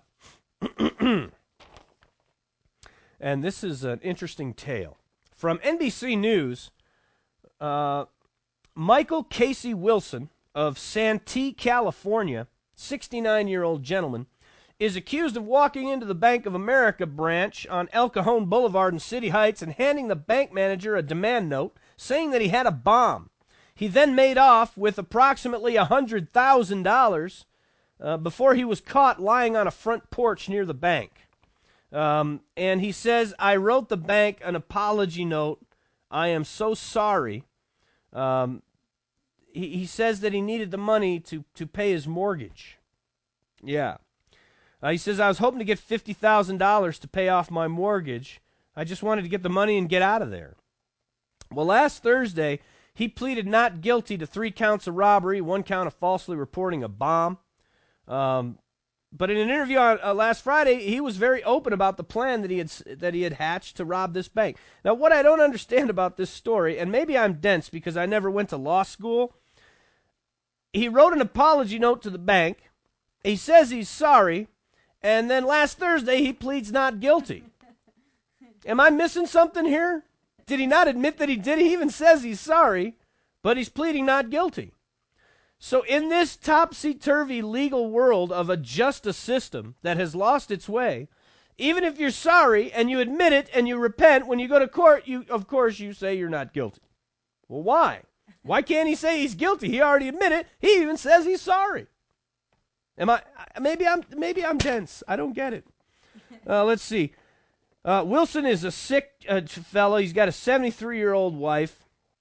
And this is an interesting tale. From N B C News, uh, Michael Casey Wilson of Santee, California, sixty-nine-year-old gentleman, is accused of walking into the Bank of America branch on El Cajon Boulevard in City Heights and handing the bank manager a demand note saying that he had a bomb. He then made off with approximately one hundred thousand dollars uh, before he was caught lying on a front porch near the bank. Um, and he says, I wrote the bank an apology note. I am so sorry. Um, he, he says that he needed the money to, to pay his mortgage. Yeah. Uh, he says, I was hoping to get fifty thousand dollars to pay off my mortgage. I just wanted to get the money and get out of there. Well, last Thursday, he pleaded not guilty to three counts of robbery, one count of falsely reporting a bomb. Um, but in an interview on uh, last Friday, he was very open about the plan that he had that he had hatched to rob this bank. Now, what I don't understand about this story, and maybe I'm dense because I never went to law school, he wrote an apology note to the bank. He says he's sorry, and then last Thursday he pleads not guilty. Am I missing something here? Did he not admit that he did? He even says he's sorry, but he's pleading not guilty. So in this topsy-turvy legal world of a justice system that has lost its way, even if you're sorry and you admit it and you repent, when you go to court, you of course you say you're not guilty. Well, why? Why can't he say he's guilty? He already admitted it. He even says he's sorry. Am I? Maybe I'm. Maybe I'm dense. I don't get it. Uh, let's see. Uh, Wilson is a sick uh, fellow. He's got a seventy-three-year-old wife.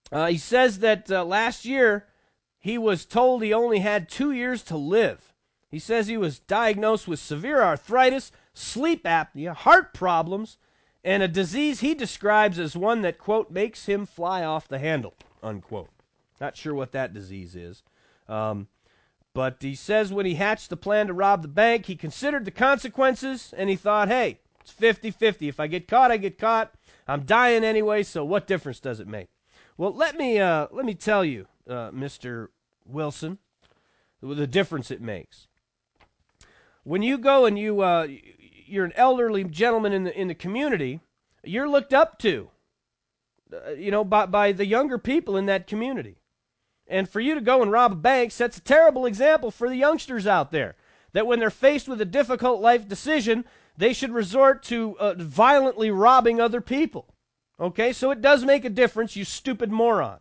Uh, he says that uh, last year he was told he only had two years to live. He says he was diagnosed with severe arthritis, sleep apnea, heart problems, and a disease he describes as one that, quote, makes him fly off the handle, unquote. Not sure what that disease is. Um, but he says when he hatched the plan to rob the bank, he considered the consequences, and he thought, hey, it's fifty-fifty. If I get caught, I get caught. I'm dying anyway, so what difference does it make? Well, let me uh, let me tell you, uh, Mister Wilson, the difference it makes. When you go and you uh, you're an elderly gentleman in the in the community, you're looked up to, uh, you know, by by the younger people in that community. And for you to go and rob a bank sets a terrible example for the youngsters out there. That when they're faced with a difficult life decision, they should resort to uh, violently robbing other people. Okay, so it does make a difference, you stupid moron.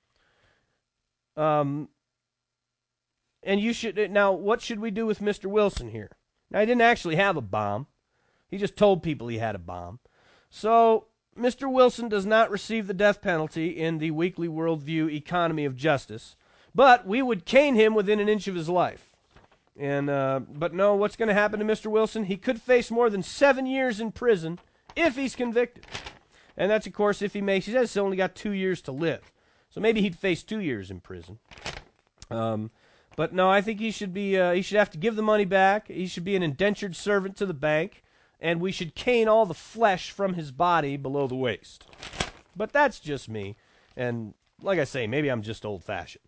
Um, and you should, now, what should we do with Mister Wilson here? Now, he didn't actually have a bomb. He just told people he had a bomb. So, Mister Wilson does not receive the death penalty in the Weekly Worldview economy of justice, but we would cane him within an inch of his life. And, uh, but no, what's going to happen to Mister Wilson? He could face more than seven years in prison if he's convicted. And that's, of course, if he makes, he says he's only got two years to live. So maybe he'd face two years in prison. Um, but no, I think he should be, uh, he should have to give the money back. He should be an indentured servant to the bank. And we should cane all the flesh from his body below the waist. But that's just me. And like I say, maybe I'm just old-fashioned.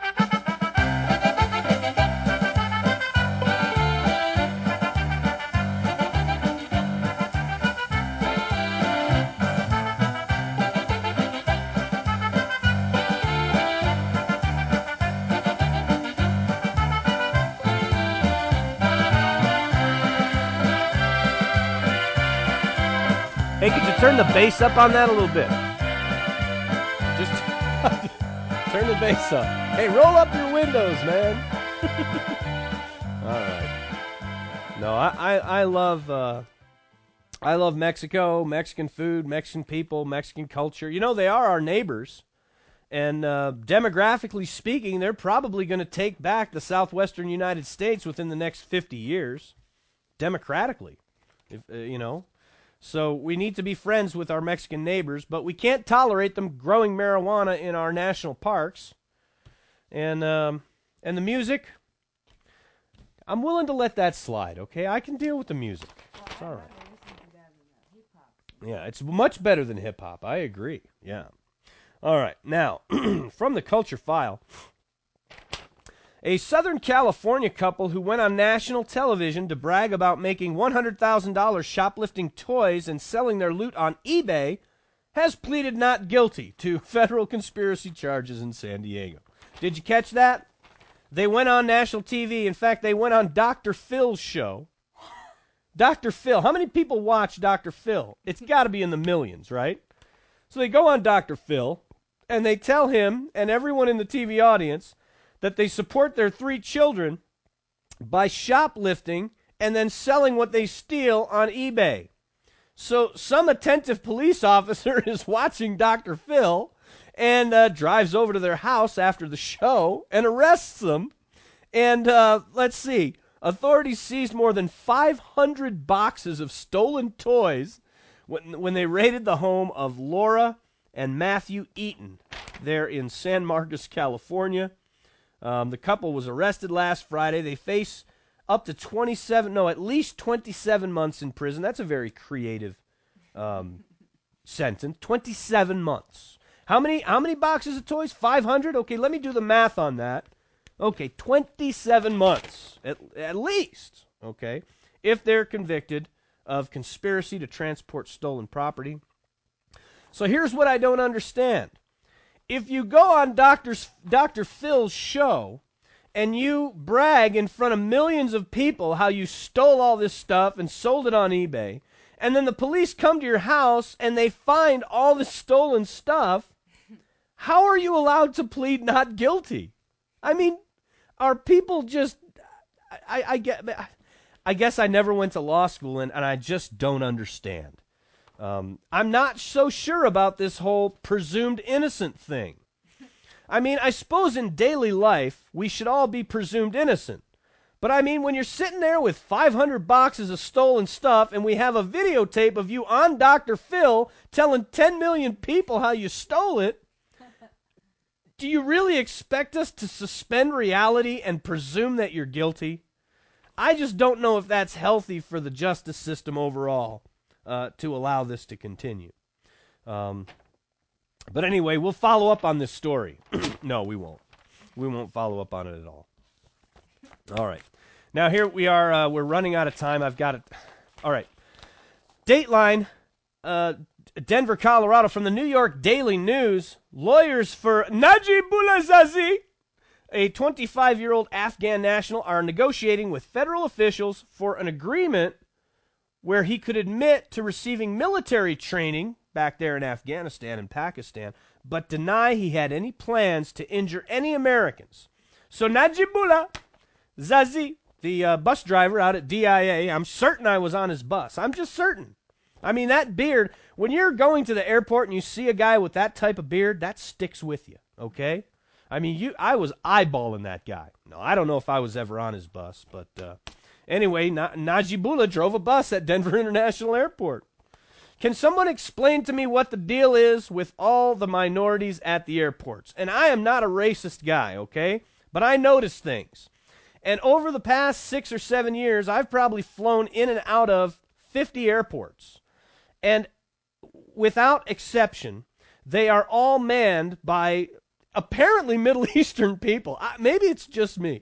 Hey, could you turn the bass up on that a little bit? Just turn the bass up. Hey, roll up your windows, man. All right. No, I, I, I love uh, I love Mexico, Mexican food, Mexican people, Mexican culture. You know, they are our neighbors. And uh, demographically speaking, they're probably going to take back the southwestern United States within the next fifty years. Democratically, if, uh, you know. So we need to be friends with our Mexican neighbors, but we can't tolerate them growing marijuana in our national parks. And um, and the music, I'm willing to let that slide, okay? I can deal with the music. It's all right. Yeah, it's much better than hip-hop. I agree. Yeah. All right. Now, from the Culture File, a Southern California couple who went on national television to brag about making one hundred thousand dollars shoplifting toys and selling their loot on eBay has pleaded not guilty to federal conspiracy charges in San Diego. Did you catch that? They went on national T V. In fact, they went on Doctor Phil's show. Doctor Phil. How many people watch Doctor Phil? It's got to be in the millions, right? So they go on Doctor Phil, and they tell him and everyone in the T V audience that they support their three children by shoplifting and then selling what they steal on eBay. So some attentive police officer is watching Doctor Phil and uh, drives over to their house after the show and arrests them. And uh, let's see, authorities seized more than five hundred boxes of stolen toys when, when they raided the home of Laura and Matthew Eaton there in San Marcos, California. Um, the couple was arrested last Friday. They face up to twenty-seven, no, at least twenty-seven months in prison. That's a very creative um, sentence. twenty-seven months. How many? How many boxes of toys? five hundred. Okay, let me do the math on that. Okay, twenty-seven months at at least. Okay, if they're convicted of conspiracy to transport stolen property. So here's what I don't understand. If you go on Doctor's, Doctor Phil's show and you brag in front of millions of people how you stole all this stuff and sold it on eBay, and then the police come to your house and they find all the stolen stuff, how are you allowed to plead not guilty? I mean, are people just, I, I, get, I guess I never went to law school and, and I just don't understand. Um, I'm not so sure about this whole presumed innocent thing. I mean, I suppose in daily life, we should all be presumed innocent. But I mean, when you're sitting there with five hundred boxes of stolen stuff and we have a videotape of you on Doctor Phil telling ten million people how you stole it, do you really expect us to suspend reality and presume that you're guilty? I just don't know if that's healthy for the justice system overall uh, to allow this to continue. Um, but anyway, we'll follow up on this story. No, we won't. We won't follow up on it at all. All right. Now here we are. Uh, we're running out of time. I've got it. All right. Dateline, uh, Denver, Colorado, from the New York Daily News. Lawyers for Najibullah Zazi, a twenty-five-year-old Afghan national, are negotiating with federal officials for an agreement where he could admit to receiving military training back there in Afghanistan and Pakistan, but deny he had any plans to injure any Americans. So Najibullah Zazi, the uh, bus driver out at D I A, I'm certain I was on his bus. I'm just certain. I mean, that beard, when you're going to the airport and you see a guy with that type of beard, that sticks with you, okay? I mean, you, I was eyeballing that guy. No, I don't know if I was ever on his bus, but uh, anyway, Na- Najibullah drove a bus at Denver International Airport. Can someone explain to me what the deal is with all the minorities at the airports? And I am not a racist guy, okay? But I notice things. And over the past six or seven years, I've probably flown in and out of fifty airports. And without exception, they are all manned by apparently Middle Eastern people. I, maybe it's just me.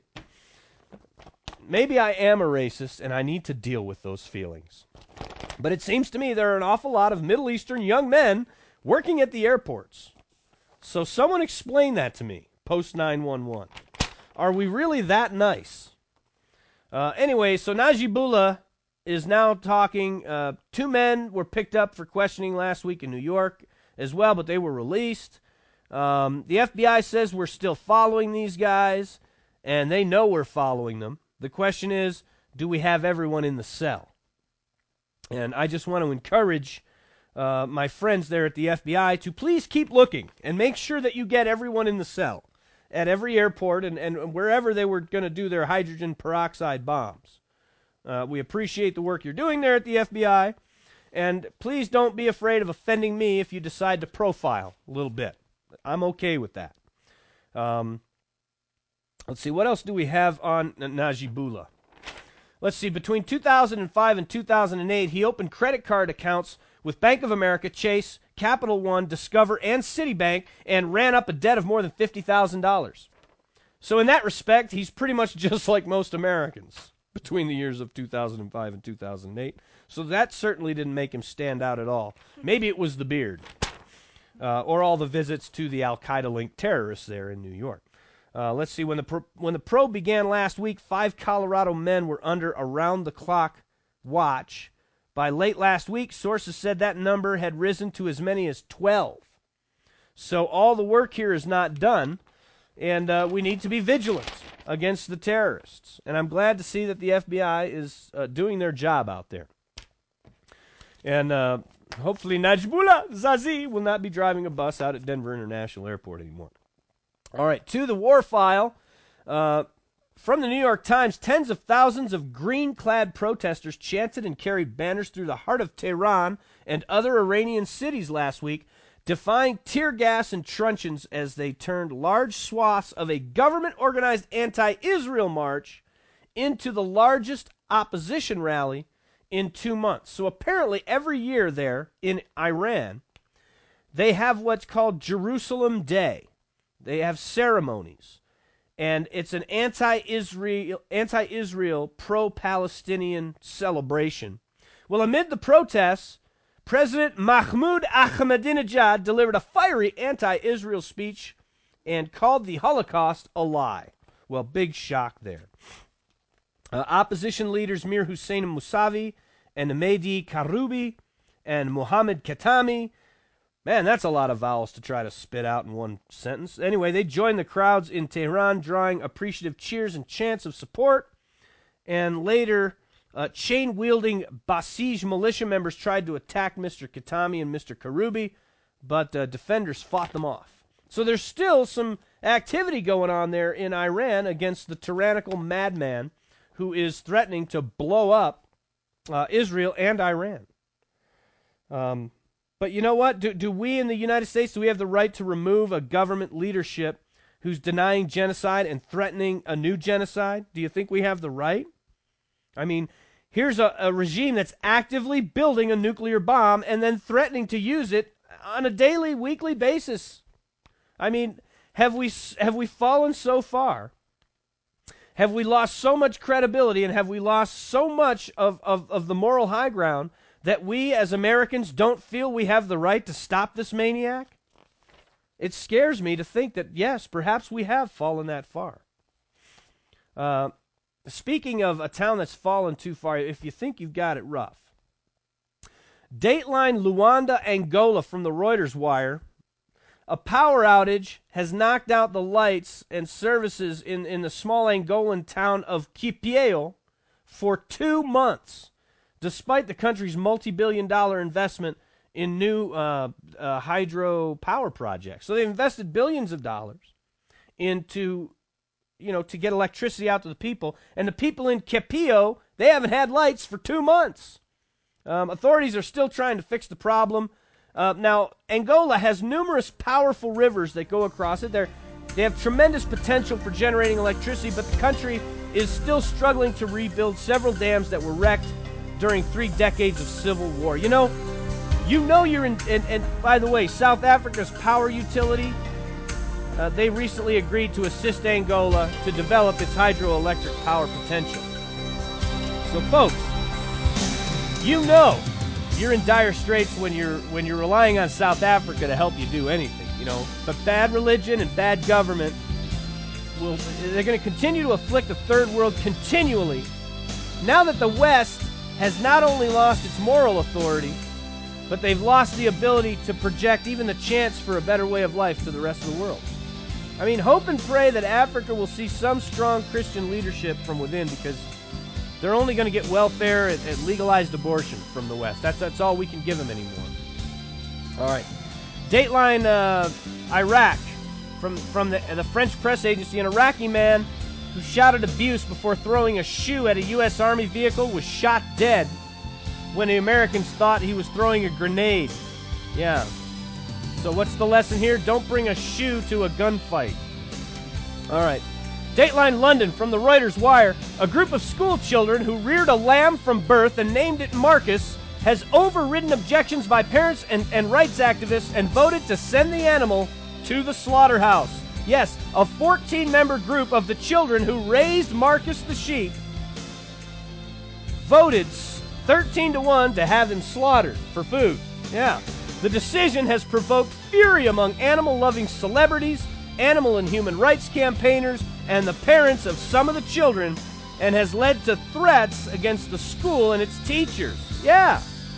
Maybe I am a racist and I need to deal with those feelings. But it seems to me there are an awful lot of Middle Eastern young men working at the airports. So someone explain that to me, post nine one one. Are we really that nice? Uh, anyway, so Najibullah is now talking. Uh, two men were picked up for questioning last week in New York as well, but they were released. Um, the F B I says we're still following these guys, and they know we're following them. The question is, do we have everyone in the cell? And I just want to encourage uh, my friends there at the F B I to please keep looking and make sure that you get everyone in the cell at every airport and, and wherever they were going to do their hydrogen peroxide bombs. Uh, we appreciate the work you're doing there at the F B I, and please don't be afraid of offending me if you decide to profile a little bit. I'm okay with that. Um, let's see, what else do we have on Najibullah? Let's see, between two thousand five and two thousand eight, he opened credit card accounts with Bank of America, Chase, Capital One, Discover, and Citibank, and ran up a debt of more than fifty thousand dollars. So in that respect, he's pretty much just like most Americans between the years of two thousand five and two thousand eight. So that certainly didn't make him stand out at all. Maybe it was the beard. Uh, or all the visits to the Al-Qaeda-linked terrorists there in New York. Uh, let's see, when the, pro- when the probe began last week, five Colorado men were under around-the-clock watch. By late last week, sources said that number had risen to as many as twelve. So all the work here is not done, and uh, we need to be vigilant against the terrorists. And I'm glad to see that the F B I is uh, doing their job out there. And uh, hopefully Najibullah Zazi will not be driving a bus out at Denver International Airport anymore. All right, to the war file. Uh, from the New York Times, tens of thousands of green-clad protesters chanted and carried banners through the heart of Tehran and other Iranian cities last week, defying tear gas and truncheons as they turned large swaths of a government-organized anti-Israel march into the largest opposition rally in two months. So apparently every year there in Iran, they have what's called Jerusalem Day. They have ceremonies. And it's an anti-Israel, anti-Israel, pro-Palestinian celebration. Well, amid the protests, President Mahmoud Ahmadinejad delivered a fiery anti-Israel speech and called the Holocaust a lie. Well, big shock there. Uh, opposition leaders Mir Hussein Mousavi and Mehdi Karoubi and Mohammed Khatami. Man, that's a lot of vowels to try to spit out in one sentence. Anyway, they joined the crowds in Tehran, drawing appreciative cheers and chants of support. And later, uh, chain-wielding Basij militia members tried to attack Mister Khatami and Mister Karoubi, but uh, defenders fought them off. So there's still some activity going on there in Iran against the tyrannical madman who is threatening to blow up uh, Israel and Iran. Um, but you know what? Do, do we in the United States, do we have the right to remove a government leadership who's denying genocide and threatening a new genocide? Do you think we have the right? I mean, here's a, a regime that's actively building a nuclear bomb and then threatening to use it on a daily, weekly basis. I mean, have we have we fallen so far? Have we lost so much credibility and have we lost so much of, of, of the moral high ground that we as Americans don't feel we have the right to stop this maniac? It scares me to think that, yes, perhaps we have fallen that far. Uh, speaking of a town that's fallen too far, if you think you've got it rough, Dateline Luanda, Angola from the Reuters wire. A power outage has knocked out the lights and services in, in the small Angolan town of Kipieyo for two months, despite the country's multi-billion dollar investment in new uh, uh, hydro power projects. So they've invested billions of dollars into, you know, to get electricity out to the people. And the people in Kipieyo, they haven't had lights for two months. Um, authorities are still trying to fix the problem. Uh, now, Angola has numerous powerful rivers that go across it. They're, they have tremendous potential for generating electricity, but the country is still struggling to rebuild several dams that were wrecked during three decades of civil war. You know, you know you're in, and, and by the way, South Africa's power utility, uh, they recently agreed to assist Angola to develop its hydroelectric power potential. So, folks, you know you're in dire straits when you're when you're relying on South Africa to help you do anything, you know. But bad religion and bad government will they're going to continue to afflict the third world continually. Now that the West has not only lost its moral authority, but they've lost the ability to project even the chance for a better way of life to the rest of the world. I mean, hope and pray that Africa will see some strong Christian leadership from within, because they're only going to get welfare and, and legalized abortion from the West. That's that's all we can give them anymore. All right. Dateline uh, Iraq, from, from the, the French press agency, an Iraqi man who shouted abuse before throwing a shoe at a U S Army vehicle was shot dead when the Americans thought he was throwing a grenade. Yeah. So what's the lesson here? Don't bring a shoe to a gunfight. All right. Dateline London from the Reuters wire. A group of school children who reared a lamb from birth and named it Marcus has overridden objections by parents and, and rights activists and voted to send the animal to the slaughterhouse. Yes, a fourteen-member group of the children who raised Marcus the sheep voted thirteen to one to have him slaughtered for food. Yeah. The decision has provoked fury among animal-loving celebrities, animal and human rights campaigners, and the parents of some of the children, and has led to threats against the school and its teachers. Yeah.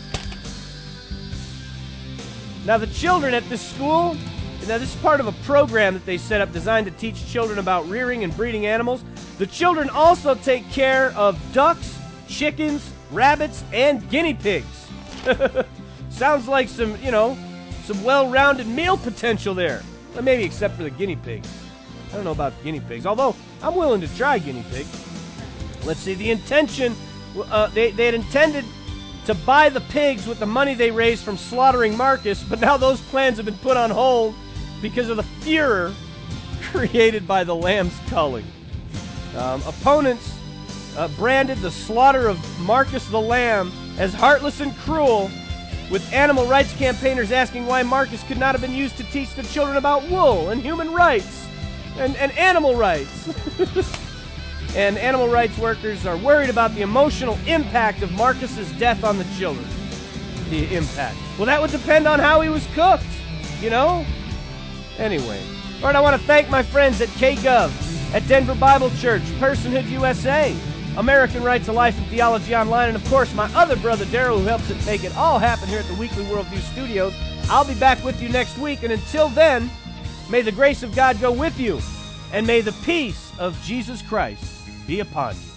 Now, the children at this school, now this is part of a program that they set up designed to teach children about rearing and breeding animals. The children also take care of ducks, chickens, rabbits, and guinea pigs. Sounds like some, you know, some well-rounded meal potential there. Well, maybe except for the guinea pigs. I don't know about guinea pigs, although I'm willing to try guinea pig. Let's see, the intention, uh, they, they had intended to buy the pigs with the money they raised from slaughtering Marcus, but now those plans have been put on hold because of the furor created by the lamb's culling. Um, opponents uh, branded the slaughter of Marcus the lamb as heartless and cruel, with animal rights campaigners asking why Marcus could not have been used to teach the children about wool and human rights and, and animal rights. And animal rights workers are worried about the emotional impact of Marcus's death on the children. The impact. Well, that would depend on how he was cooked, you know? Anyway. All right, I want to thank my friends at K Gov, at Denver Bible Church, Personhood U S A, American Right to Life and Theology Online, and of course my other brother Daryl, who helps it make it all happen here at the Weekly Worldview Studios. I'll be back with you next week, and until then, may the grace of God go with you, and may the peace of Jesus Christ be upon you.